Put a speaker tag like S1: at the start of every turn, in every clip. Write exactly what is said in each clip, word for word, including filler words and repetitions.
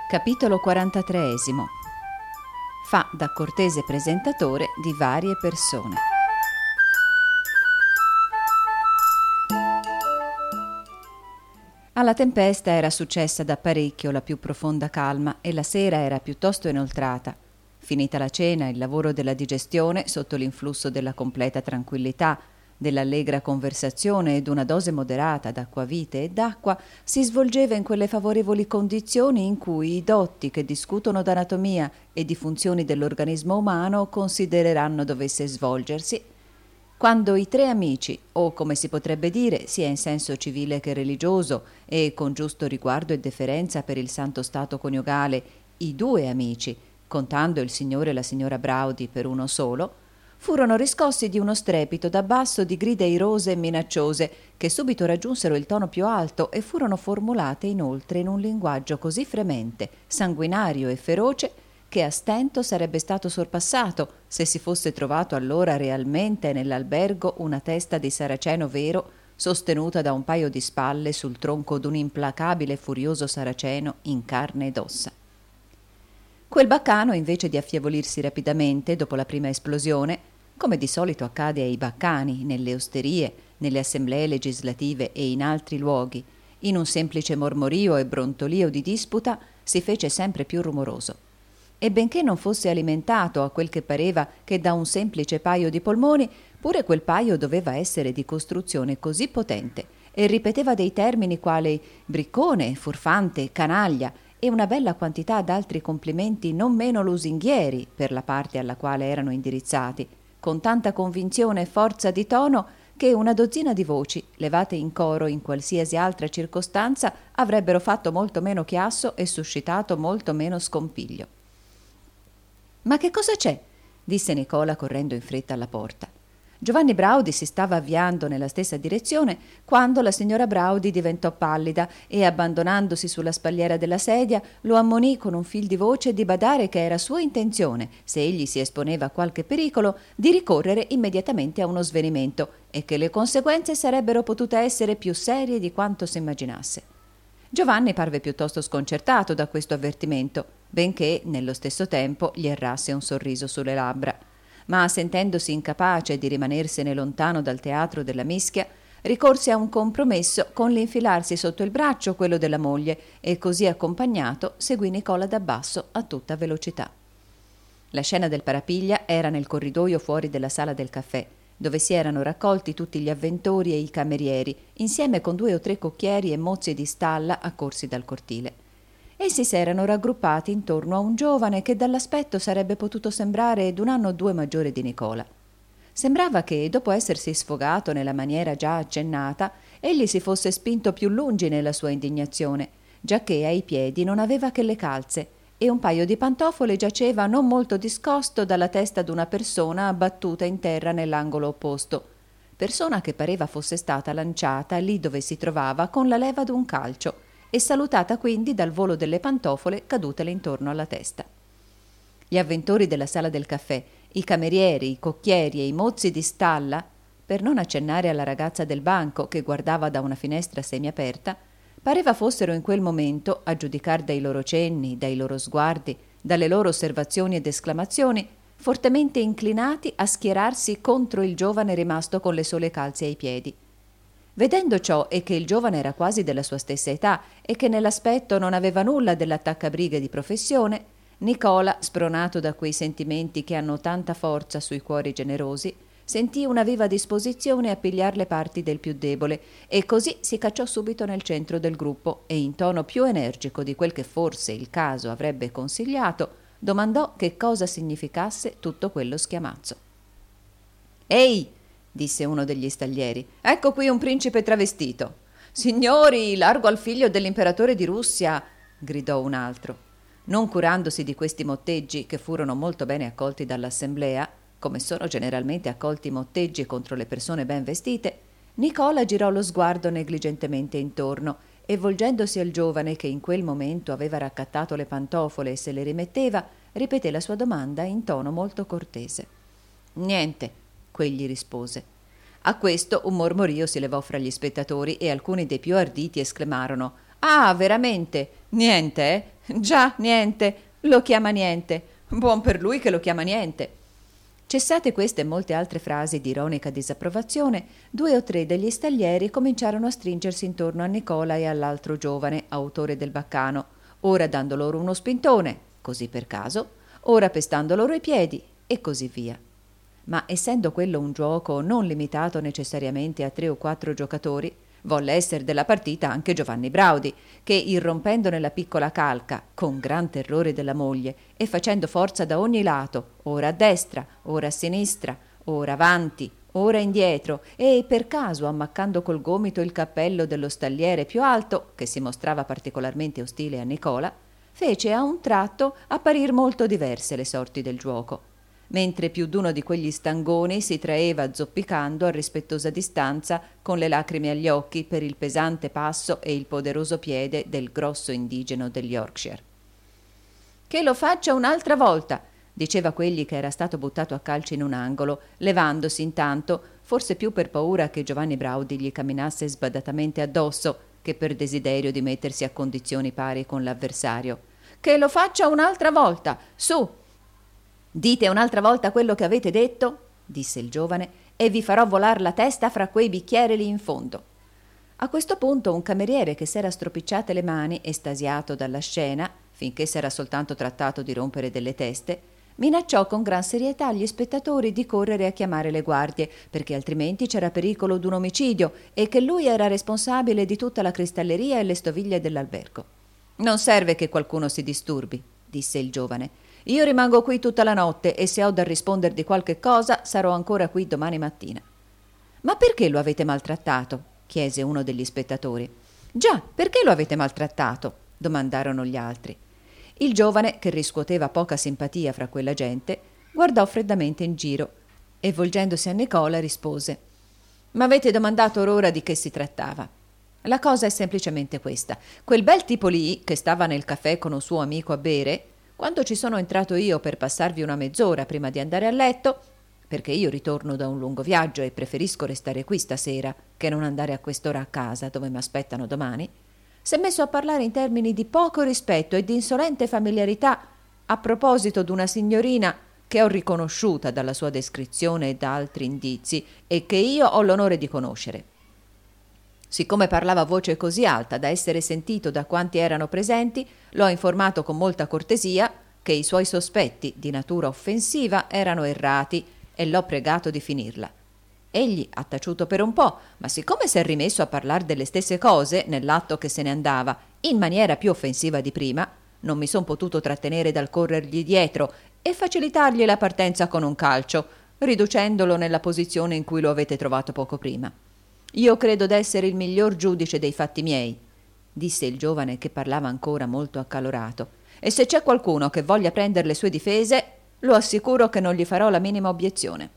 S1: Capitolo quarantatreesimo. Fa da cortese presentatore di varie persone. Alla tempesta era successa da parecchio la più profonda calma e la sera era piuttosto inoltrata. Finita la cena, il lavoro della digestione, sotto l'influsso della completa tranquillità, dell'allegra conversazione ed una dose moderata d'acquavite e d'acqua, si svolgeva in quelle favorevoli condizioni in cui i dotti che discutono d'anatomia e di funzioni dell'organismo umano considereranno dovesse svolgersi, quando i tre amici, o come si potrebbe dire, sia in senso civile che religioso, e con giusto riguardo e deferenza per il santo stato coniugale, i due amici, contando il signore e la signora Braudi per uno solo, furono riscossi di uno strepito da basso di grida irose e minacciose che subito raggiunsero il tono più alto e furono formulate inoltre in un linguaggio così fremente, sanguinario e feroce che a stento sarebbe stato sorpassato se si fosse trovato allora realmente nell'albergo una testa di saraceno vero sostenuta da un paio di spalle sul tronco d'un implacabile e furioso saraceno in carne ed ossa. Quel baccano, invece di affievolirsi rapidamente dopo la prima esplosione, come di solito accade ai baccani, nelle osterie, nelle assemblee legislative e in altri luoghi, in un semplice mormorio e brontolio di disputa, si fece sempre più rumoroso. E benché non fosse alimentato a quel che pareva che da un semplice paio di polmoni, pure quel paio doveva essere di costruzione così potente e ripeteva dei termini quali briccone, furfante, canaglia, e una bella quantità d'altri complimenti non meno lusinghieri per la parte alla quale erano indirizzati, con tanta convinzione e forza di tono che una dozzina di voci, levate in coro in qualsiasi altra circostanza, avrebbero fatto molto meno chiasso e suscitato molto meno scompiglio. «Ma che cosa c'è?» disse Nicola correndo in fretta alla porta. Giovanni Braudi si stava avviando nella stessa direzione quando la signora Braudi diventò pallida e, abbandonandosi sulla spalliera della sedia, lo ammonì con un fil di voce di badare che era sua intenzione, se egli si esponeva a qualche pericolo, di ricorrere immediatamente a uno svenimento e che le conseguenze sarebbero potute essere più serie di quanto si immaginasse. Giovanni parve piuttosto sconcertato da questo avvertimento, benché nello stesso tempo gli errasse un sorriso sulle labbra. Ma sentendosi incapace di rimanersene lontano dal teatro della mischia, ricorse a un compromesso con l'infilarsi sotto il braccio quello della moglie e così accompagnato seguì Nicola da basso a tutta velocità. La scena del parapiglia era nel corridoio fuori della sala del caffè, dove si erano raccolti tutti gli avventori e i camerieri, insieme con due o tre cocchieri e mozzi di stalla accorsi dal cortile. Essi s'erano raggruppati intorno a un giovane che dall'aspetto sarebbe potuto sembrare d'un anno o due maggiore di Nicola. Sembrava che, dopo essersi sfogato nella maniera già accennata, egli si fosse spinto più lungi nella sua indignazione, giacché ai piedi non aveva che le calze e un paio di pantofole giaceva non molto discosto dalla testa d'una persona abbattuta in terra nell'angolo opposto, persona che pareva fosse stata lanciata lì dove si trovava con la leva d'un calcio e salutata quindi dal volo delle pantofole cadutele intorno alla testa. Gli avventori della sala del caffè, i camerieri, i cocchieri e i mozzi di stalla, per non accennare alla ragazza del banco che guardava da una finestra semiaperta, pareva fossero in quel momento, a giudicar dai loro cenni, dai loro sguardi, dalle loro osservazioni ed esclamazioni, fortemente inclinati a schierarsi contro il giovane rimasto con le sole calze ai piedi. Vedendo ciò e che il giovane era quasi della sua stessa età e che nell'aspetto non aveva nulla dell'attaccabrighe di professione, Nicola, spronato da quei sentimenti che hanno tanta forza sui cuori generosi, sentì una viva disposizione a pigliar le parti del più debole e così si cacciò subito nel centro del gruppo e in tono più energico di quel che forse il caso avrebbe consigliato, domandò che cosa significasse tutto quello schiamazzo. «Ehi!» disse uno degli staglieri. «Ecco qui un principe travestito!» «Signori, largo al figlio dell'imperatore di Russia!» gridò un altro. Non curandosi di questi motteggi, che furono molto bene accolti dall'assemblea, come sono generalmente accolti i motteggi contro le persone ben vestite, Nicola girò lo sguardo negligentemente intorno e, volgendosi al giovane che in quel momento aveva raccattato le pantofole e se le rimetteva, ripeté la sua domanda in tono molto cortese. «Niente», quegli rispose. A questo un mormorio si levò fra gli spettatori e alcuni dei più arditi esclamarono: «Ah, veramente? Niente, eh? Già, niente. Lo chiama niente. Buon per lui che lo chiama niente. Cessate queste e molte altre frasi di ironica disapprovazione, due o tre degli stallieri cominciarono a stringersi intorno a Nicola e all'altro giovane, autore del baccano, ora dando loro uno spintone, così per caso, ora pestando loro i piedi, e così via. Ma essendo quello un gioco non limitato necessariamente a tre o quattro giocatori, volle esser della partita anche Giovanni Braudi, che, irrompendo nella piccola calca, con gran terrore della moglie, e facendo forza da ogni lato, ora a destra, ora a sinistra, ora avanti, ora indietro, e per caso ammaccando col gomito il cappello dello stalliere più alto, che si mostrava particolarmente ostile a Nicola, fece a un tratto apparir molto diverse le sorti del giuoco, mentre più d'uno di quegli stangoni si traeva zoppicando a rispettosa distanza con le lacrime agli occhi per il pesante passo e il poderoso piede del grosso indigeno del Yorkshire. «Che lo faccia un'altra volta», diceva quegli che era stato buttato a calci in un angolo, levandosi intanto, forse più per paura che Giovanni Braudi gli camminasse sbadatamente addosso che per desiderio di mettersi a condizioni pari con l'avversario. «Che lo faccia un'altra volta, su!» «Dite un'altra volta quello che avete detto», disse il giovane, «e vi farò volar la testa fra quei bicchieri lì in fondo». A questo punto un cameriere che s'era stropicciate le mani, estasiato dalla scena, finché s'era soltanto trattato di rompere delle teste, minacciò con gran serietà gli spettatori di correre a chiamare le guardie, perché altrimenti c'era pericolo d'un omicidio e che lui era responsabile di tutta la cristalleria e le stoviglie dell'albergo. «Non serve che qualcuno si disturbi», disse il giovane. «Io rimango qui tutta la notte e se ho da risponder di qualche cosa sarò ancora qui domani mattina». «Ma perché lo avete maltrattato?» chiese uno degli spettatori. «Già, perché lo avete maltrattato?» domandarono gli altri. Il giovane, che riscuoteva poca simpatia fra quella gente, guardò freddamente in giro e, volgendosi a Nicola, rispose: «M'avete domandato or ora di che si trattava. La cosa è semplicemente questa. Quel bel tipo lì, che stava nel caffè con un suo amico a bere, quando ci sono entrato io per passarvi una mezz'ora prima di andare a letto, perché io ritorno da un lungo viaggio e preferisco restare qui stasera che non andare a quest'ora a casa dove mi aspettano domani, s'è messo a parlare in termini di poco rispetto e di insolente familiarità a proposito d'una signorina che ho riconosciuta dalla sua descrizione e da altri indizi e che io ho l'onore di conoscere. Siccome parlava a voce così alta da essere sentito da quanti erano presenti, l'ho informato con molta cortesia che i suoi sospetti di natura offensiva erano errati e l'ho pregato di finirla. Egli ha taciuto per un po', ma siccome s'è rimesso a parlar delle stesse cose nell'atto che se ne andava in maniera più offensiva di prima, non mi son potuto trattenere dal corrergli dietro e facilitargli la partenza con un calcio, riducendolo nella posizione in cui lo avete trovato poco prima. Io credo d'essere il miglior giudice dei fatti miei», disse il giovane che parlava ancora molto accalorato, «e se c'è qualcuno che voglia prendere le sue difese, lo assicuro che non gli farò la minima obiezione».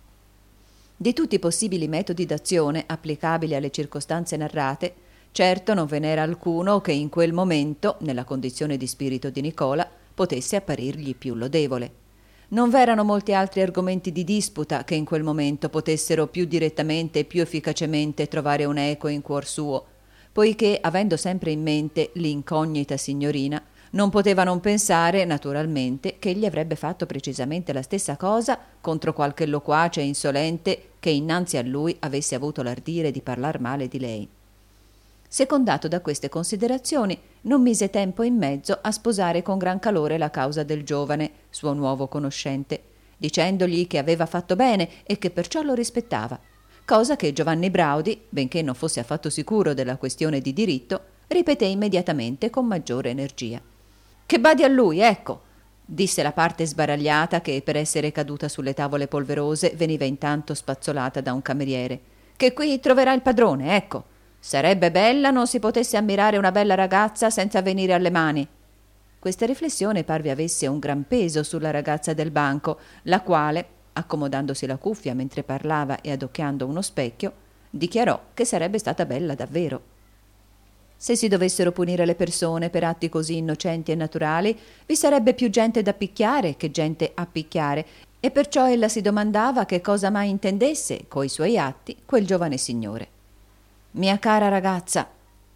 S1: Di tutti i possibili metodi d'azione applicabili alle circostanze narrate, certo non ve n'era alcuno che in quel momento, nella condizione di spirito di Nicola, potesse apparirgli più lodevole. Non v'erano molti altri argomenti di disputa che in quel momento potessero più direttamente e più efficacemente trovare un eco in cuor suo, poiché, avendo sempre in mente l'incognita signorina, non poteva non pensare, naturalmente, che egli avrebbe fatto precisamente la stessa cosa contro qualche loquace insolente che innanzi a lui avesse avuto l'ardire di parlar male di lei. Secondato da queste considerazioni, non mise tempo in mezzo a sposare con gran calore la causa del giovane, suo nuovo conoscente, dicendogli che aveva fatto bene e che perciò lo rispettava, cosa che Giovanni Braudi, benché non fosse affatto sicuro della questione di diritto, ripeté immediatamente con maggiore energia. «Che badi a lui, ecco», disse la parte sbaragliata che, per essere caduta sulle tavole polverose, veniva intanto spazzolata da un cameriere, «che qui troverà il padrone, ecco. Sarebbe bella non si potesse ammirare una bella ragazza senza venire alle mani». Questa riflessione parve avesse un gran peso sulla ragazza del banco, la quale, accomodandosi la cuffia mentre parlava e adocchiando uno specchio, dichiarò che sarebbe stata bella davvero. Se si dovessero punire le persone per atti così innocenti e naturali, vi sarebbe più gente da picchiare che gente a picchiare, e perciò ella si domandava che cosa mai intendesse coi suoi atti quel giovane signore. «Mia cara ragazza»,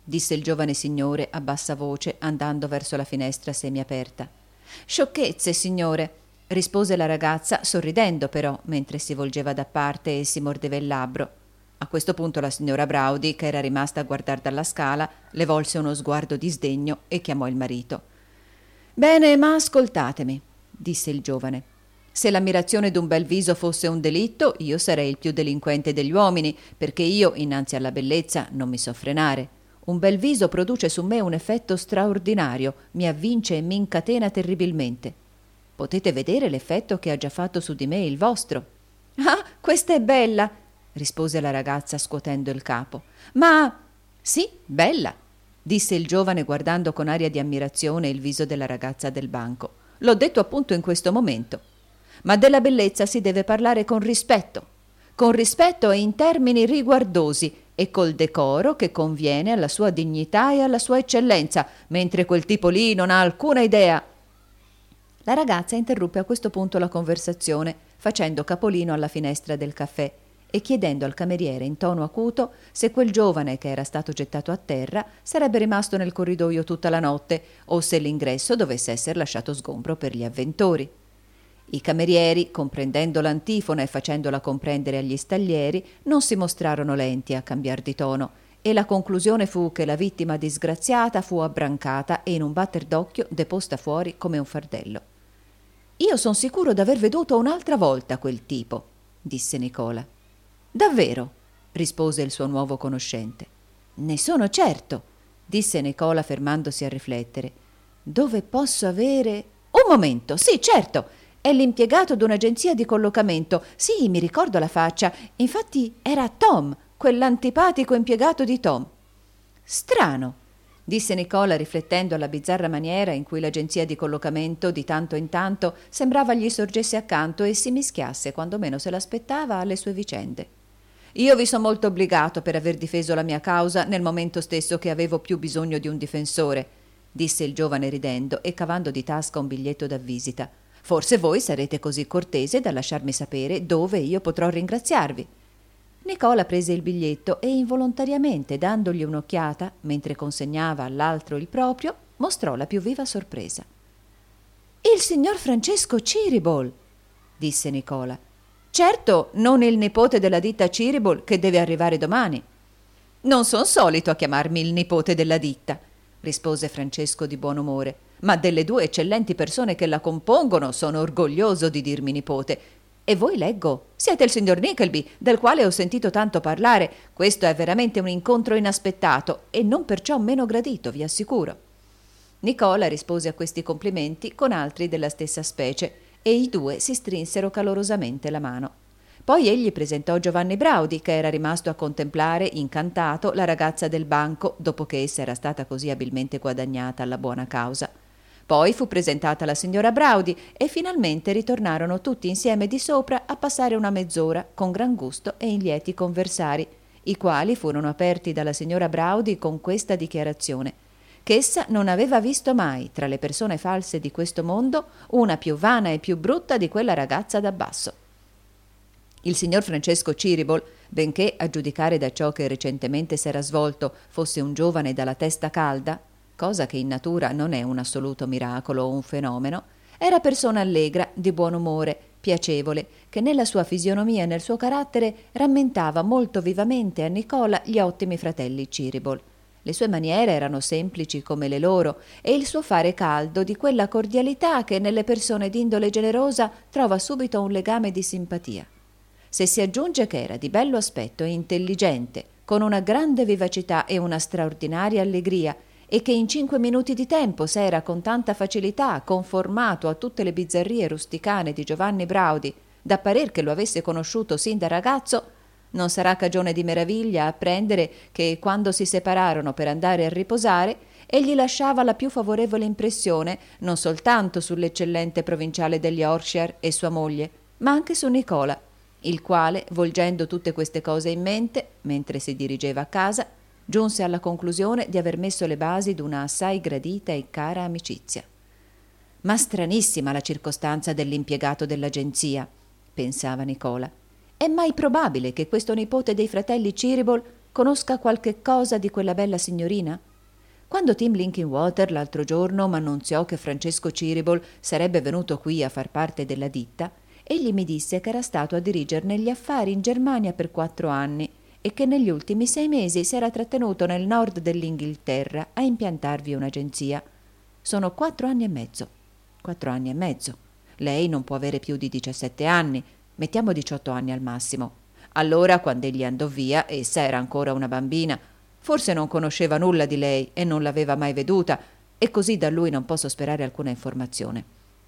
S1: disse il giovane signore a bassa voce, andando verso la finestra semiaperta. Sciocchezze, signore, rispose la ragazza, sorridendo però, mentre si volgeva da parte e si mordeva il labbro. A questo punto la signora Braudy, che era rimasta a guardar dalla scala, le volse uno sguardo di sdegno e chiamò il marito. «Bene, ma ascoltatemi», disse il giovane. «Se l'ammirazione d'un bel viso fosse un delitto, io sarei il più delinquente degli uomini, perché io, innanzi alla bellezza, non mi so frenare. Un bel viso produce su me un effetto straordinario, mi avvince e mi incatena terribilmente. Potete vedere l'effetto che ha già fatto su di me il vostro». «Ah, questa è bella», rispose la ragazza scuotendo il capo. «Ma sì, bella», disse il giovane guardando con aria di ammirazione il viso della ragazza del banco. «L'ho detto appunto in questo momento. Ma della bellezza si deve parlare con rispetto, con rispetto e in termini riguardosi e col decoro che conviene alla sua dignità e alla sua eccellenza, mentre quel tipo lì non ha alcuna idea». La ragazza interruppe a questo punto la conversazione, facendo capolino alla finestra del caffè e chiedendo al cameriere in tono acuto se quel giovane che era stato gettato a terra sarebbe rimasto nel corridoio tutta la notte o se l'ingresso dovesse essere lasciato sgombro per gli avventori. I camerieri, comprendendo l'antifona e facendola comprendere agli staglieri, non si mostrarono lenti a cambiar di tono, e la conclusione fu che la vittima disgraziata fu abbrancata e in un batter d'occhio deposta fuori come un fardello. «Io son sicuro d'aver veduto un'altra volta quel tipo», disse Nicola. «Davvero?» rispose il suo nuovo conoscente. «Ne sono certo», disse Nicola fermandosi a riflettere. «Dove posso avere...» «Un momento, sì, certo! È l'impiegato d'un'agenzia di collocamento. Sì, mi ricordo la faccia. Infatti era Tom, quell'antipatico impiegato di Tom». «Strano», disse Nicola riflettendo alla bizzarra maniera in cui l'agenzia di collocamento di tanto in tanto sembrava gli sorgesse accanto e si mischiasse, quando meno se l'aspettava, alle sue vicende. «Io vi sono molto obbligato per aver difeso la mia causa nel momento stesso che avevo più bisogno di un difensore», disse il giovane ridendo e cavando di tasca un biglietto da visita. «Forse voi sarete così cortese da lasciarmi sapere dove io potrò ringraziarvi». Nicola prese il biglietto e involontariamente, dandogli un'occhiata, mentre consegnava all'altro il proprio, mostrò la più viva sorpresa. «Il signor Francesco Ciribol», disse Nicola. «Certo, non il nipote della ditta Ciribol che deve arrivare domani». «Non son solito a chiamarmi il nipote della ditta», rispose Francesco di buon umore, «ma delle due eccellenti persone che la compongono sono orgoglioso di dirmi nipote. E voi, leggo, siete il signor Nickleby, del quale ho sentito tanto parlare. Questo è veramente un incontro inaspettato e non perciò meno gradito, vi assicuro». Nicola rispose a questi complimenti con altri della stessa specie e i due si strinsero calorosamente la mano. Poi egli presentò Giovanni Braudy, che era rimasto a contemplare, incantato, la ragazza del banco, dopo che essa era stata così abilmente guadagnata alla buona causa. Poi fu presentata la signora Braudy e finalmente ritornarono tutti insieme di sopra a passare una mezz'ora con gran gusto e in lieti conversari, i quali furono aperti dalla signora Braudy con questa dichiarazione, che essa non aveva visto mai, tra le persone false di questo mondo, una più vana e più brutta di quella ragazza da basso. Il signor Francesco Ciribol, benché, a giudicare da ciò che recentemente s'era svolto, fosse un giovane dalla testa calda, cosa che in natura non è un assoluto miracolo o un fenomeno, era persona allegra, di buon umore, piacevole, che nella sua fisionomia e nel suo carattere rammentava molto vivamente a Nicola gli ottimi fratelli Ciribol. Le sue maniere erano semplici come le loro e il suo fare caldo di quella cordialità che nelle persone d'indole generosa trova subito un legame di simpatia. Se si aggiunge che era di bello aspetto e intelligente, con una grande vivacità e una straordinaria allegria, e che in cinque minuti di tempo s'era con tanta facilità conformato a tutte le bizzarrie rusticane di Giovanni Braudy, da parer che lo avesse conosciuto sin da ragazzo, non sarà cagione di meraviglia apprendere che, quando si separarono per andare a riposare, egli lasciava la più favorevole impressione non soltanto sull'eccellente provinciale degli Yorkshire e sua moglie, ma anche su Nicola, il quale, volgendo tutte queste cose in mente, mentre si dirigeva a casa, giunse alla conclusione di aver messo le basi d'una assai gradita e cara amicizia. «Ma stranissima la circostanza dell'impiegato dell'agenzia», pensava Nicola. «È mai probabile che questo nipote dei fratelli Ciribol conosca qualche cosa di quella bella signorina? Quando Tim Linkinwater l'altro giorno m'annunziò che Francesco Ciribol sarebbe venuto qui a far parte della ditta, egli mi disse che era stato a dirigerne gli affari in Germania per quattro anni e che negli ultimi sei mesi si era trattenuto nel nord dell'Inghilterra a impiantarvi un'agenzia. Sono quattro anni e mezzo. Quattro anni e mezzo. Lei non può avere più di diciassette anni, mettiamo diciotto anni al massimo. Allora, quando egli andò via, essa era ancora una bambina. Forse non conosceva nulla di lei e non l'aveva mai veduta, e così da lui non posso sperare alcuna informazione.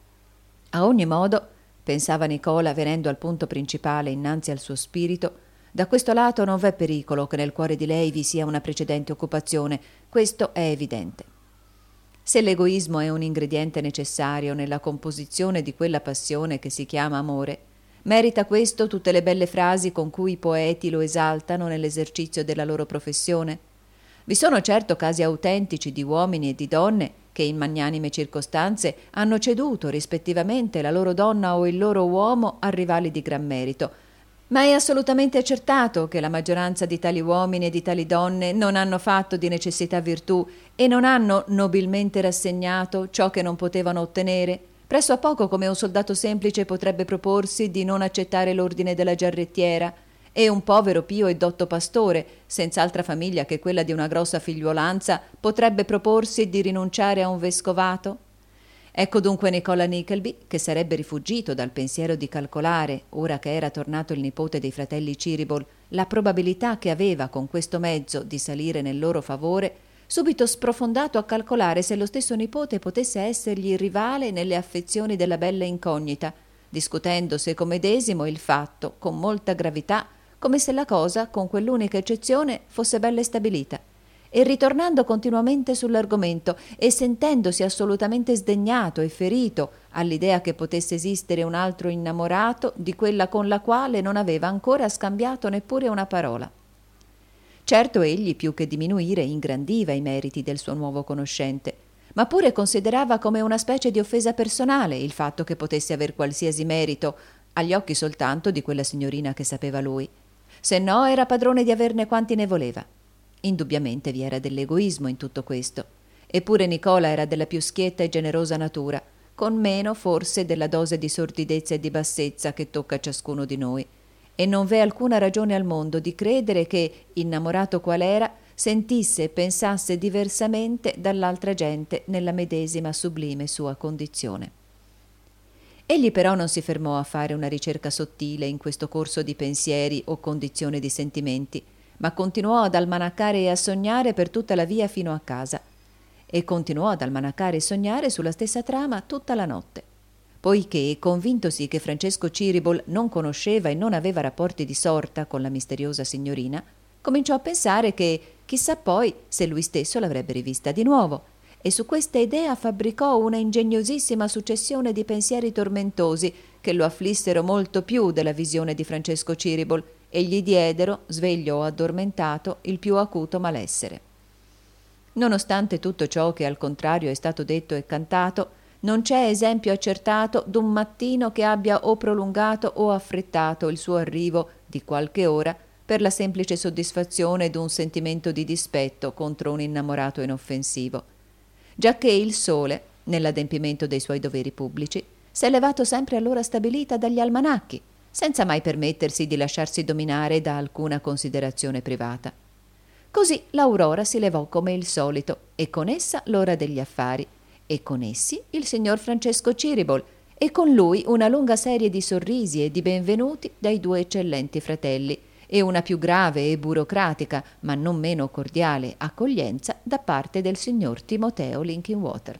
S1: A ogni modo, pensava Nicola, venendo al punto principale innanzi al suo spirito, da questo lato non v'è pericolo che nel cuore di lei vi sia una precedente occupazione, questo è evidente. Se l'egoismo è un ingrediente necessario nella composizione di quella passione che si chiama amore, merita questo tutte le belle frasi con cui i poeti lo esaltano nell'esercizio della loro professione? Vi sono certo casi autentici di uomini e di donne che in magnanime circostanze hanno ceduto rispettivamente la loro donna o il loro uomo a rivali di gran merito, ma è assolutamente accertato che la maggioranza di tali uomini e di tali donne non hanno fatto di necessità virtù e non hanno nobilmente rassegnato ciò che non potevano ottenere, presso a poco come un soldato semplice potrebbe proporsi di non accettare l'ordine della giarrettiera, e un povero pio e dotto pastore, senza altra famiglia che quella di una grossa figliuolanza, potrebbe proporsi di rinunciare a un vescovato? Ecco dunque Nicola Nickleby, che sarebbe rifugito dal pensiero di calcolare, ora che era tornato il nipote dei fratelli Ciribol, la probabilità che aveva con questo mezzo di salire nel loro favore, subito sprofondato a calcolare se lo stesso nipote potesse essergli rivale nelle affezioni della bella incognita, discutendo seco medesimo il fatto con molta gravità, come se la cosa, con quell'unica eccezione, fosse bella stabilita, e ritornando continuamente sull'argomento e sentendosi assolutamente sdegnato e ferito all'idea che potesse esistere un altro innamorato di quella con la quale non aveva ancora scambiato neppure una parola. Certo egli, più che diminuire, ingrandiva i meriti del suo nuovo conoscente, ma pure considerava come una specie di offesa personale il fatto che potesse aver qualsiasi merito, agli occhi soltanto di quella signorina che sapeva lui. Se no era padrone di averne quanti ne voleva. Indubbiamente vi era dell'egoismo in tutto questo. Eppure Nicola era della più schietta e generosa natura, con meno forse della dose di sordidezza e di bassezza che tocca a ciascuno di noi. E non v'è alcuna ragione al mondo di credere che, innamorato qual era, sentisse e pensasse diversamente dall'altra gente nella medesima sublime sua condizione. Egli però non si fermò a fare una ricerca sottile in questo corso di pensieri o condizione di sentimenti, ma continuò ad almanaccare e a sognare per tutta la via fino a casa, e continuò ad almanaccare e sognare sulla stessa trama tutta la notte. Poiché, convintosi che Francesco Ciribol non conosceva e non aveva rapporti di sorta con la misteriosa signorina, cominciò a pensare che, chissà poi, se lui stesso l'avrebbe rivista di nuovo, e su questa idea fabbricò una ingegnosissima successione di pensieri tormentosi che lo afflissero molto più della visione di Francesco Ciribol e gli diedero, sveglio o addormentato, il più acuto malessere. Nonostante tutto ciò che al contrario è stato detto e cantato, non c'è esempio accertato d'un mattino che abbia o prolungato o affrettato il suo arrivo di qualche ora per la semplice soddisfazione d'un sentimento di dispetto contro un innamorato inoffensivo, giacché il sole, nell'adempimento dei suoi doveri pubblici, s'è levato sempre all'ora stabilita dagli almanacchi, senza mai permettersi di lasciarsi dominare da alcuna considerazione privata. Così l'aurora si levò come il solito, e con essa l'ora degli affari, e con essi il signor Francesco Ciribol, e con lui una lunga serie di sorrisi e di benvenuti dai due eccellenti fratelli, e una più grave e burocratica, ma non meno cordiale, accoglienza da parte del signor Timoteo Linkinwater.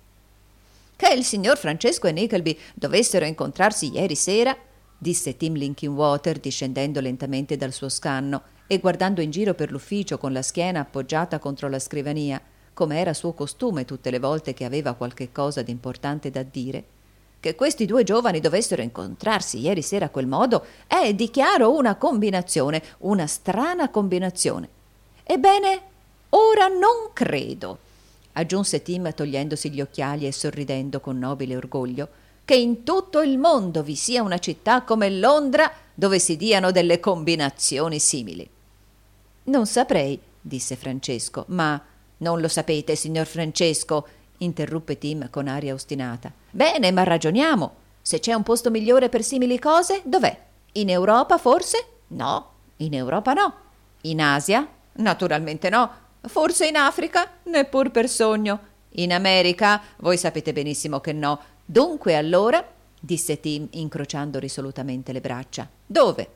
S1: «Che il signor Francesco e Nickleby dovessero incontrarsi ieri sera», disse Tim Linkinwater discendendo lentamente dal suo scanno e guardando in giro per l'ufficio con la schiena appoggiata contro la scrivania, come era suo costume tutte le volte che aveva qualche cosa d'importante da dire, che questi due giovani dovessero incontrarsi ieri sera a quel modo è, dichiaro, una combinazione, una strana combinazione. Ebbene, ora non credo, aggiunse Tim togliendosi gli occhiali e sorridendo con nobile orgoglio, che in tutto il mondo vi sia una città come Londra dove si diano delle combinazioni simili. Non saprei, disse Francesco, ma non lo sapete, signor Francesco, interruppe Tim con aria ostinata. Bene, ma ragioniamo. Se c'è un posto migliore per simili cose, dov'è? In Europa, forse? No, in Europa no. In Asia? Naturalmente no. Forse in Africa? Neppur per sogno. In America? Voi sapete benissimo che no. Dunque allora, disse Tim incrociando risolutamente le braccia. Dove?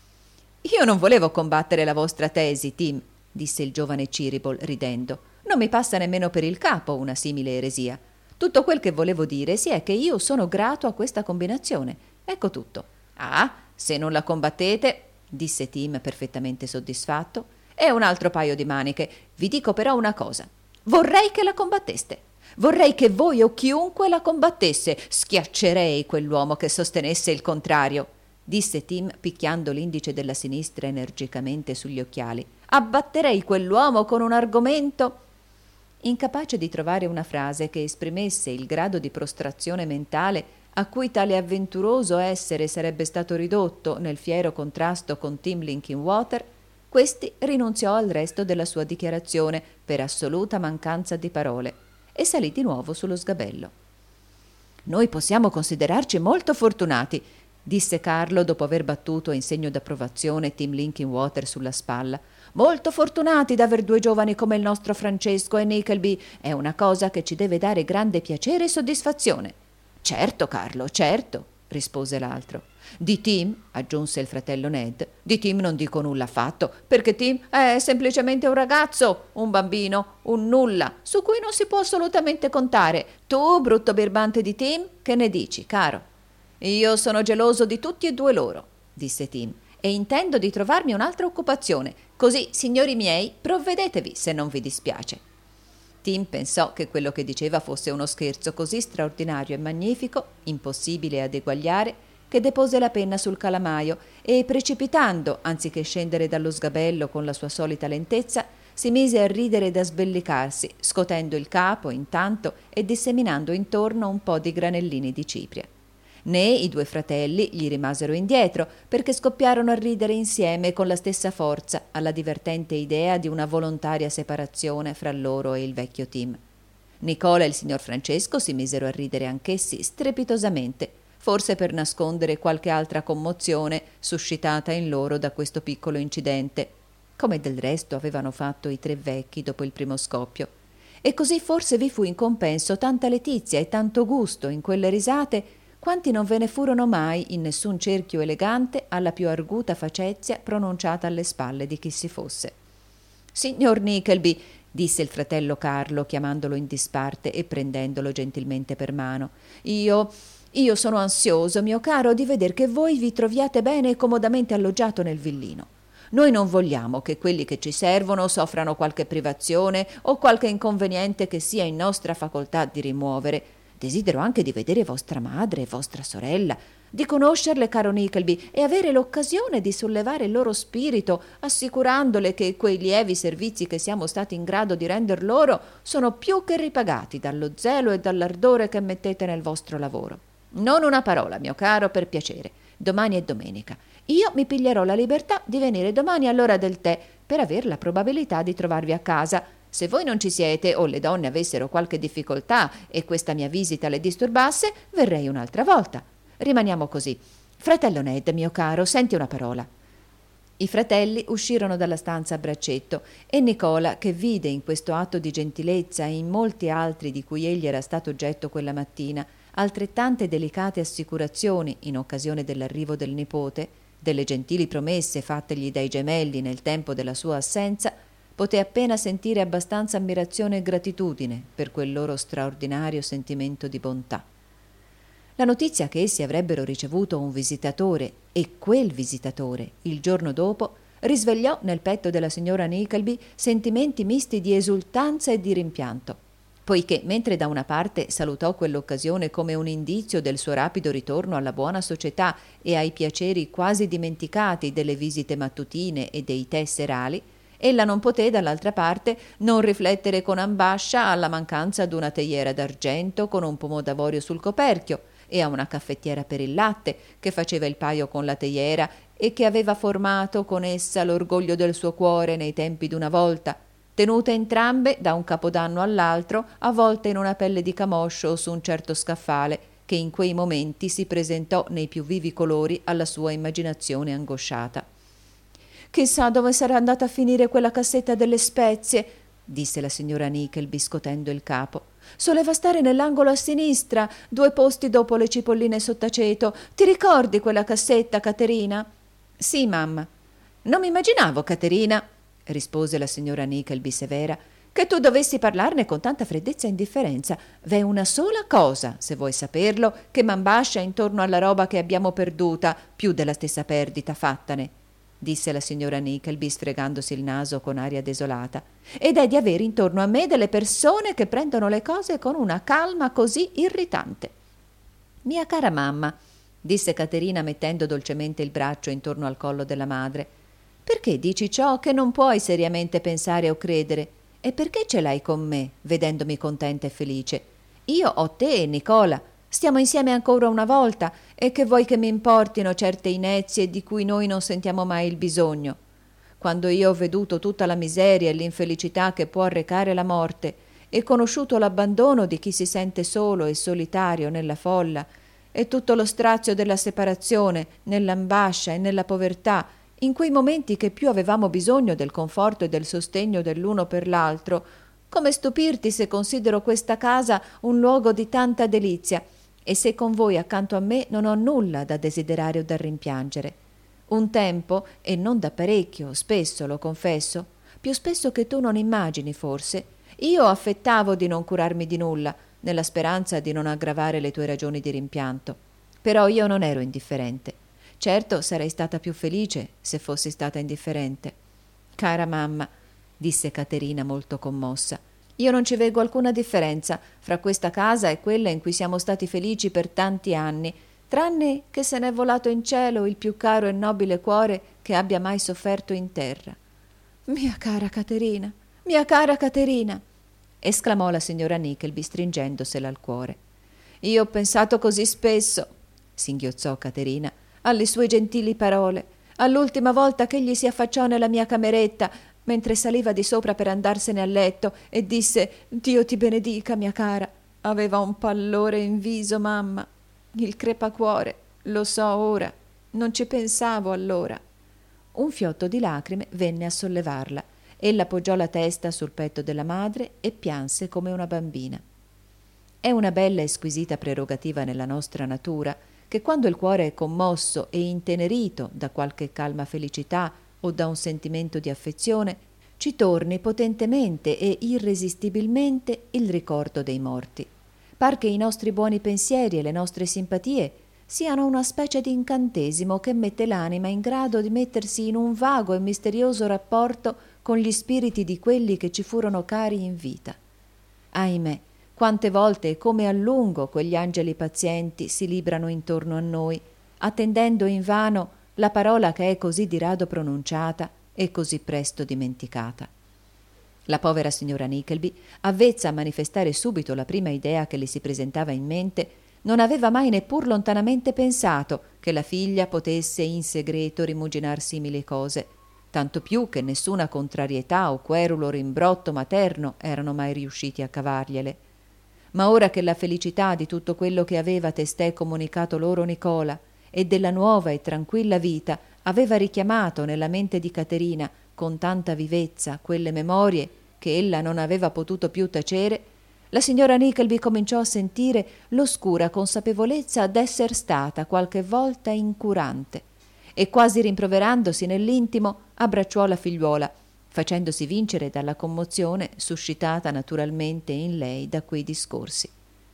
S1: Io non volevo combattere la vostra tesi, Tim, disse il giovane Ciribol ridendo. Non mi passa nemmeno per il capo una simile eresia. Tutto quel che volevo dire sì è che io sono grato a questa combinazione. Ecco tutto. Ah, se non la combattete, disse Tim perfettamente soddisfatto, è un altro paio di maniche. Vi dico però una cosa. Vorrei che la combatteste. Vorrei che voi o chiunque la combattesse. Schiaccerei quell'uomo che sostenesse il contrario, disse Tim picchiando l'indice della sinistra energicamente sugli occhiali. Abbatterei quell'uomo con un argomento. Incapace di trovare una frase che esprimesse il grado di prostrazione mentale a cui tale avventuroso essere sarebbe stato ridotto nel fiero contrasto con Tim Linkinwater, questi rinunziò al resto della sua dichiarazione per assoluta mancanza di parole e salì di nuovo sullo sgabello. «Noi possiamo considerarci molto fortunati», disse Carlo dopo aver battuto in segno d'approvazione Tim Linkinwater sulla spalla. «Molto fortunati d'aver due giovani come il nostro Francesco e Nickleby. È una cosa che ci deve dare grande piacere e soddisfazione». «Certo, Carlo, certo», rispose l'altro. «Di Tim», aggiunse il fratello Ned, «di Tim non dico nulla affatto, perché Tim è semplicemente un ragazzo, un bambino, un nulla, su cui non si può assolutamente contare. Tu, brutto birbante di Tim, che ne dici, caro?» «Io sono geloso di tutti e due loro», disse Tim, «e intendo di trovarmi un'altra occupazione. Così, signori miei, provvedetevi se non vi dispiace». Tim pensò che quello che diceva fosse uno scherzo così straordinario e magnifico, impossibile ad eguagliare, che depose la penna sul calamaio e, precipitando, anziché scendere dallo sgabello con la sua solita lentezza, si mise a ridere ed a sbellicarsi, scotendo il capo intanto e disseminando intorno un po' di granellini di cipria. Né i due fratelli gli rimasero indietro, perché scoppiarono a ridere insieme con la stessa forza alla divertente idea di una volontaria separazione fra loro e il vecchio Tim. Nicola e il signor Francesco si misero a ridere anch'essi strepitosamente, forse per nascondere qualche altra commozione suscitata in loro da questo piccolo incidente, come del resto avevano fatto i tre vecchi dopo il primo scoppio. E così forse vi fu in compenso tanta letizia e tanto gusto in quelle risate quanti non ve ne furono mai in nessun cerchio elegante alla più arguta facezia pronunciata alle spalle di chi si fosse. «Signor Nickleby», disse il fratello Carlo chiamandolo in disparte e prendendolo gentilmente per mano, io io sono ansioso, mio caro, di veder che voi vi troviate bene e comodamente alloggiato nel villino. Noi non vogliamo che quelli che ci servono soffrano qualche privazione o qualche inconveniente che sia in nostra facoltà di rimuovere. Desidero anche di vedere vostra madre e vostra sorella, di conoscerle, caro Nickleby, e avere l'occasione di sollevare il loro spirito, assicurandole che quei lievi servizi che siamo stati in grado di render loro sono più che ripagati dallo zelo e dall'ardore che mettete nel vostro lavoro. Non una parola, mio caro, per piacere. Domani è domenica. Io mi piglierò la libertà di venire domani all'ora del tè per aver la probabilità di trovarvi a casa. Se voi non ci siete o le donne avessero qualche difficoltà e questa mia visita le disturbasse, verrei un'altra volta. Rimaniamo così. Fratello Ned, mio caro, senti una parola». I fratelli uscirono dalla stanza a braccetto e Nicola, che vide in questo atto di gentilezza e in molti altri di cui egli era stato oggetto quella mattina altrettante delicate assicurazioni in occasione dell'arrivo del nipote, delle gentili promesse fattegli dai gemelli nel tempo della sua assenza, poté appena sentire abbastanza ammirazione e gratitudine per quel loro straordinario sentimento di bontà. La notizia che essi avrebbero ricevuto un visitatore, e quel visitatore, il giorno dopo, risvegliò nel petto della signora Nickleby sentimenti misti di esultanza e di rimpianto, poiché mentre da una parte salutò quell'occasione come un indizio del suo rapido ritorno alla buona società e ai piaceri quasi dimenticati delle visite mattutine e dei tè serali, ella non poté dall'altra parte non riflettere con ambascia alla mancanza d'una teiera d'argento con un pomo d'avorio sul coperchio e a una caffettiera per il latte che faceva il paio con la teiera e che aveva formato con essa l'orgoglio del suo cuore nei tempi d'una volta, tenute entrambe da un capodanno all'altro, avvolte in una pelle di camoscio o su un certo scaffale che in quei momenti si presentò nei più vivi colori alla sua immaginazione angosciata. «Chissà dove sarà andata a finire quella cassetta delle spezie», disse la signora Nickleby scotendo il capo. «Soleva stare nell'angolo a sinistra, due posti dopo le cipolline sott'aceto. Ti ricordi quella cassetta, Caterina?» «Sì, mamma». «Non mi immaginavo, Caterina», rispose la signora Nickleby severa, «che tu dovessi parlarne con tanta freddezza e indifferenza. V'è una sola cosa, se vuoi saperlo, che m'ambascia intorno alla roba che abbiamo perduta, più della stessa perdita fattane», disse la signora Nickleby sfregandosi il naso con aria desolata, «ed è di avere intorno a me delle persone che prendono le cose con una calma così irritante». «Mia cara mamma», disse Caterina mettendo dolcemente il braccio intorno al collo della madre, «perché dici ciò che non puoi seriamente pensare o credere? E perché ce l'hai con me, vedendomi contenta e felice? Io ho te e Nicola, stiamo insieme ancora una volta, e che vuoi che mi importino certe inezie di cui noi non sentiamo mai il bisogno? Quando io ho veduto tutta la miseria e l'infelicità che può arrecare la morte, e conosciuto l'abbandono di chi si sente solo e solitario nella folla, e tutto lo strazio della separazione, nell'ambascia e nella povertà, in quei momenti che più avevamo bisogno del conforto e del sostegno dell'uno per l'altro, come stupirti se considero questa casa un luogo di tanta delizia, e se con voi accanto a me non ho nulla da desiderare o da rimpiangere. Un tempo, e non da parecchio, spesso lo confesso, più spesso che tu non immagini forse, io affettavo di non curarmi di nulla, nella speranza di non aggravare le tue ragioni di rimpianto. Però io non ero indifferente. Certo sarei stata più felice se fossi stata indifferente. Cara mamma, disse Caterina molto commossa, io non ci veggo alcuna differenza fra questa casa e quella in cui siamo stati felici per tanti anni, tranne che se n'è volato in cielo il più caro e nobile cuore che abbia mai sofferto in terra. Mia cara Caterina, mia cara Caterina, esclamò la signora Nickleby stringendosela al cuore. Io ho pensato così spesso, singhiozzò Caterina, alle sue gentili parole, all'ultima volta che egli si affacciò nella mia cameretta mentre saliva di sopra per andarsene a letto e disse «Dio ti benedica, mia cara». Aveva un pallore in viso, mamma. Il crepacuore, lo so ora, non ci pensavo allora. Un fiotto di lacrime venne a sollevarla. Ella poggiò la testa sul petto della madre e pianse come una bambina. È una bella e squisita prerogativa nella nostra natura che quando il cuore è commosso e intenerito da qualche calma felicità o da un sentimento di affezione, ci torni potentemente e irresistibilmente il ricordo dei morti. Par che i nostri buoni pensieri e le nostre simpatie siano una specie di incantesimo che mette l'anima in grado di mettersi in un vago e misterioso rapporto con gli spiriti di quelli che ci furono cari in vita. Ahimè, quante volte e come a lungo quegli angeli pazienti si librano intorno a noi, attendendo invano la parola che è così di rado pronunciata e così presto dimenticata. La povera signora Nickleby, avvezza a manifestare subito la prima idea che le si presentava in mente, non aveva mai neppur lontanamente pensato che la figlia potesse in segreto rimuginar simili cose, tanto più che nessuna contrarietà o querulo rimbrotto materno erano mai riusciti a cavargliele. Ma ora che la felicità di tutto quello che aveva testè comunicato loro Nicola e della nuova e tranquilla vita aveva richiamato nella mente di Caterina con tanta vivezza quelle memorie che ella non aveva potuto più tacere, la signora Nickleby cominciò a sentire l'oscura consapevolezza d'esser stata qualche volta incurante e quasi rimproverandosi nell'intimo abbracciò la figliuola, facendosi vincere dalla commozione suscitata naturalmente in lei da quei discorsi.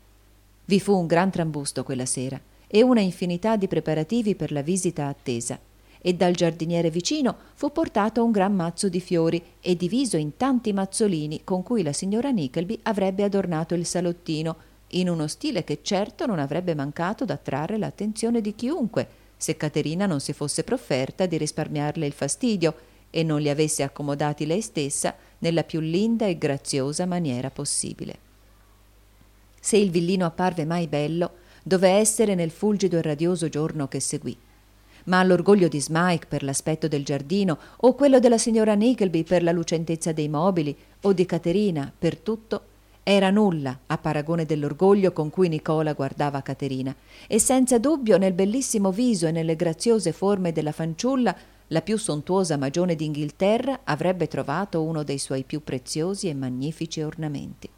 S1: Vi fu un gran trambusto quella sera e una infinità di preparativi per la visita attesa, e dal giardiniere vicino fu portato un gran mazzo di fiori e diviso in tanti mazzolini con cui la signora Nickleby avrebbe adornato il salottino, in uno stile che certo non avrebbe mancato d'attrarre l'attenzione di chiunque, se Caterina non si fosse profferta di risparmiarle il fastidio e non li avesse accomodati lei stessa nella più linda e graziosa maniera possibile. Se il villino apparve mai bello, dove essere nel fulgido e radioso giorno che seguì. Ma l'orgoglio di Smike per l'aspetto del giardino, o quello della signora Nickleby per la lucentezza dei mobili, o di Caterina per tutto, era nulla a paragone dell'orgoglio con cui Nicola guardava Caterina, e senza dubbio nel bellissimo viso e nelle graziose forme della fanciulla la più sontuosa magione d'Inghilterra avrebbe trovato uno dei suoi più preziosi e magnifici ornamenti.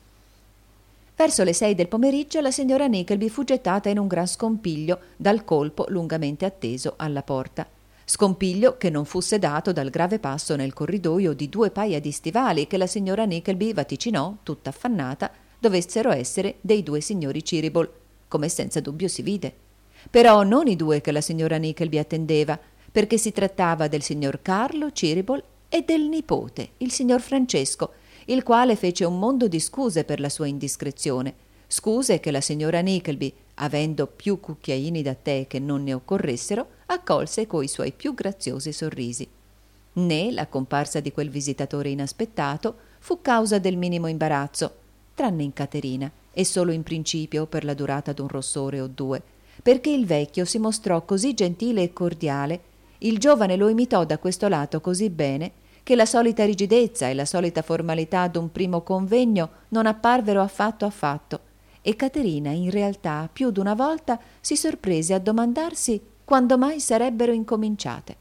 S1: Verso le sei del pomeriggio la signora Nickleby fu gettata in un gran scompiglio dal colpo lungamente atteso alla porta. Scompiglio che non fu sedato dal grave passo nel corridoio di due paia di stivali che la signora Nickleby vaticinò, tutta affannata, dovessero essere dei due signori Cheeryble, come senza dubbio si vide. Però non i due che la signora Nickleby attendeva, perché si trattava del signor Carlo Cheeryble e del nipote, il signor Francesco, il quale fece un mondo di scuse per la sua indiscrezione, scuse che la signora Nickleby, avendo più cucchiaini da tè che non ne occorressero, accolse coi suoi più graziosi sorrisi. Né la comparsa di quel visitatore inaspettato fu causa del minimo imbarazzo, tranne in Caterina, e solo in principio per la durata d'un rossore o due, perché il vecchio si mostrò così gentile e cordiale, il giovane lo imitò da questo lato così bene, che la solita rigidezza e la solita formalità d'un primo convegno non apparvero affatto affatto, e Caterina in realtà più d'una volta si sorprese a domandarsi quando mai sarebbero incominciate.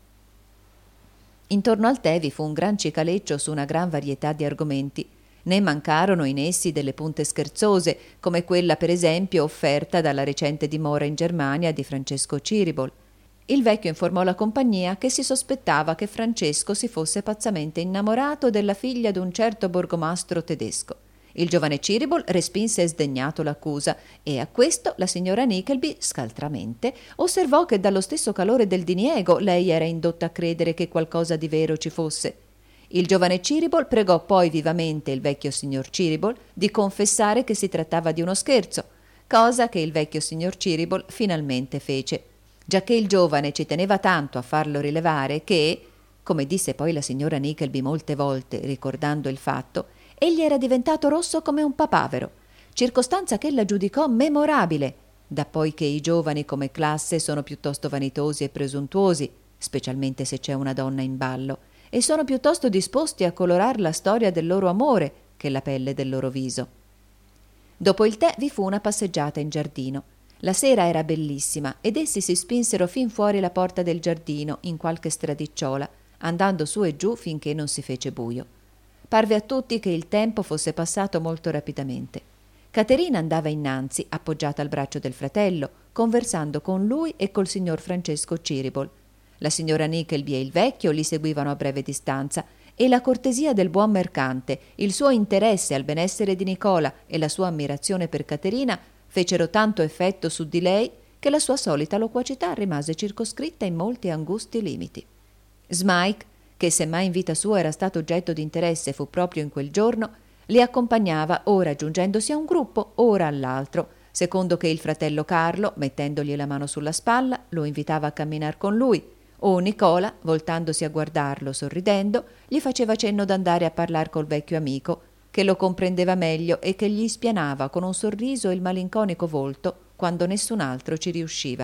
S1: Intorno al tè vi fu un gran cicaleccio su una gran varietà di argomenti. Ne mancarono in essi delle punte scherzose, come quella per esempio offerta dalla recente dimora in Germania di Francesco Cheeryble. Il vecchio informò la compagnia che si sospettava che Francesco si fosse pazzamente innamorato della figlia d'un certo borgomastro tedesco. Il giovane Cheeryble respinse sdegnato l'accusa e a questo la signora Nickleby, scaltramente, osservò che dallo stesso calore del diniego lei era indotta a credere che qualcosa di vero ci fosse. Il giovane Cheeryble pregò poi vivamente il vecchio signor Cheeryble di confessare che si trattava di uno scherzo, cosa che il vecchio signor Cheeryble finalmente fece, giacché il giovane ci teneva tanto a farlo rilevare che, come disse poi la signora Nickleby molte volte ricordando il fatto, egli era diventato rosso come un papavero, circostanza che ella giudicò memorabile, da poi che i giovani come classe sono piuttosto vanitosi e presuntuosi, specialmente se c'è una donna in ballo, e sono piuttosto disposti a colorar la storia del loro amore che la pelle del loro viso. Dopo il tè vi fu una passeggiata in giardino. La sera era bellissima ed essi si spinsero fin fuori la porta del giardino in qualche stradicciola, andando su e giù finché non si fece buio. Parve a tutti che il tempo fosse passato molto rapidamente. Caterina andava innanzi, appoggiata al braccio del fratello, conversando con lui e col signor Francesco Cheeryble. La signora Nickleby e il vecchio li seguivano a breve distanza, e la cortesia del buon mercante, il suo interesse al benessere di Nicola e la sua ammirazione per Caterina fecero tanto effetto su di lei che la sua solita loquacità rimase circoscritta in molti angusti limiti. Smike, che semmai in vita sua era stato oggetto di interesse, fu proprio in quel giorno, li accompagnava ora aggiungendosi a un gruppo, ora all'altro, secondo che il fratello Carlo, mettendogli la mano sulla spalla, lo invitava a camminar con lui, o Nicola, voltandosi a guardarlo sorridendo, gli faceva cenno d'andare a parlar col vecchio amico, che lo comprendeva meglio e che gli spianava con un sorriso il malinconico volto quando nessun altro ci riusciva.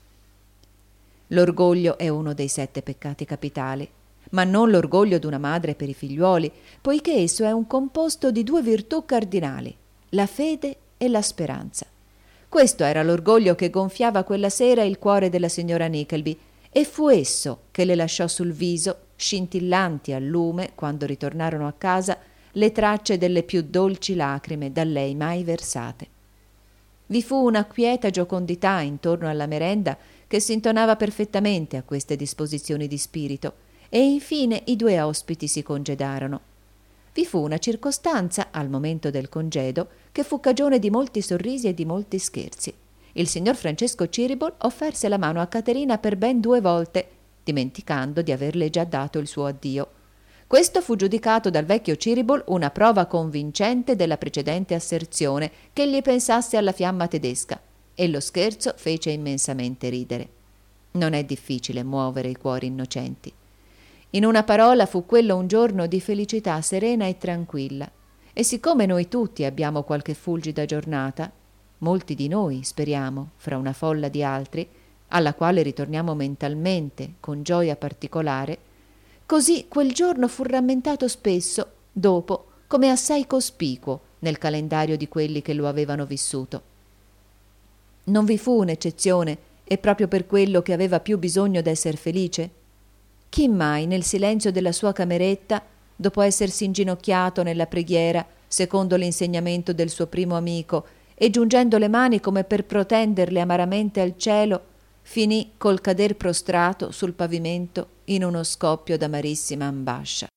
S1: L'orgoglio è uno dei sette peccati capitali, ma non l'orgoglio d'una madre per i figliuoli, poiché esso è un composto di due virtù cardinali, la fede e la speranza. Questo era l'orgoglio che gonfiava quella sera il cuore della signora Nickleby, e fu esso che le lasciò sul viso, scintillanti al lume, quando ritornarono a casa, le tracce delle più dolci lacrime da lei mai versate. Vi fu una quieta giocondità intorno alla merenda che s'intonava perfettamente a queste disposizioni di spirito, e infine i due ospiti si congedarono. Vi fu una circostanza, al momento del congedo, che fu cagione di molti sorrisi e di molti scherzi. Il signor Francesco Cheeryble offerse la mano a Caterina per ben due volte, dimenticando di averle già dato il suo addio. Questo fu giudicato dal vecchio Cheeryble una prova convincente della precedente asserzione che egli pensasse alla fiamma tedesca, e lo scherzo fece immensamente ridere. Non è difficile muovere i cuori innocenti. In una parola, fu quello un giorno di felicità serena e tranquilla, e siccome noi tutti abbiamo qualche fulgida giornata, molti di noi, speriamo, fra una folla di altri, alla quale ritorniamo mentalmente con gioia particolare, così quel giorno fu rammentato spesso, dopo, come assai cospicuo nel calendario di quelli che lo avevano vissuto. Non vi fu un'eccezione, e proprio per quello che aveva più bisogno d'esser felice? Chi mai nel silenzio della sua cameretta, dopo essersi inginocchiato nella preghiera, secondo l'insegnamento del suo primo amico, e giungendo le mani come per protenderle amaramente al cielo, finì col cader prostrato sul pavimento in uno scoppio d'amarissima ambascia?